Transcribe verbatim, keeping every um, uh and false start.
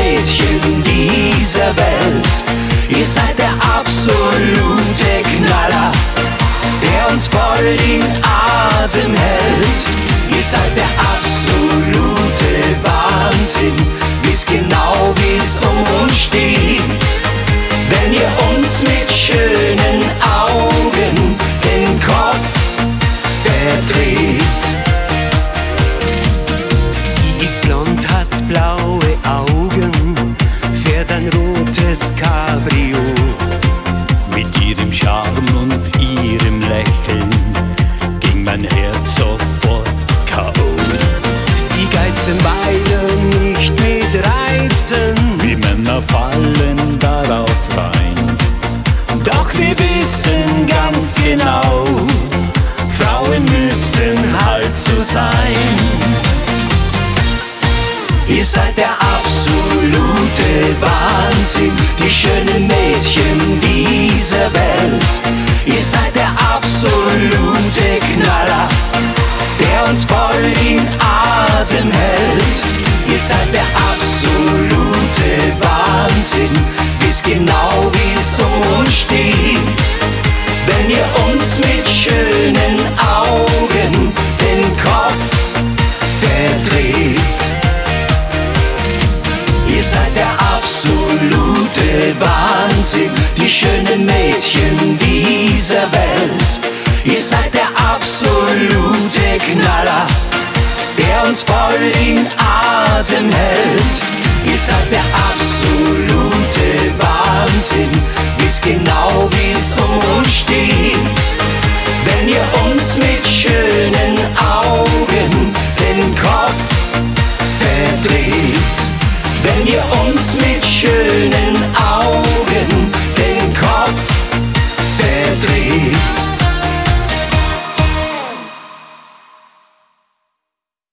Mädchen dieser Welt. Ihr seid der absolute Knaller, der uns voll den Atem hält. Ihr seid der absolute Wahnsinn, wisst genau, wie's um uns steht. Wenn ihr uns mit schönen Augen den Kopf verdreht. Sie ist blond, hat blaue Augen, fährt ein rotes Cabrio. Mit ihrem Charme und ihrem Lächeln ging mein Herz sofort K O. Sie geizen beide nicht mit Reizen, wir Männer fallen darauf rein. Doch wir wissen ganz genau, Frauen müssen halt so sein. Ihr seid der absolute Wahnsinn, die schönen Mädchen dieser Welt. Ihr seid der absolute Knaller, der uns voll den Atem hält. Ihr seid der absolute Wahnsinn, wisst genau, wie's um uns steht. Wenn ihr uns mit schönen Augen den Kopf verdreht. Ihr seid der absolute Wahnsinn, die schönen Mädchen dieser Welt. Ihr seid der absolute Knaller, der uns voll den Atem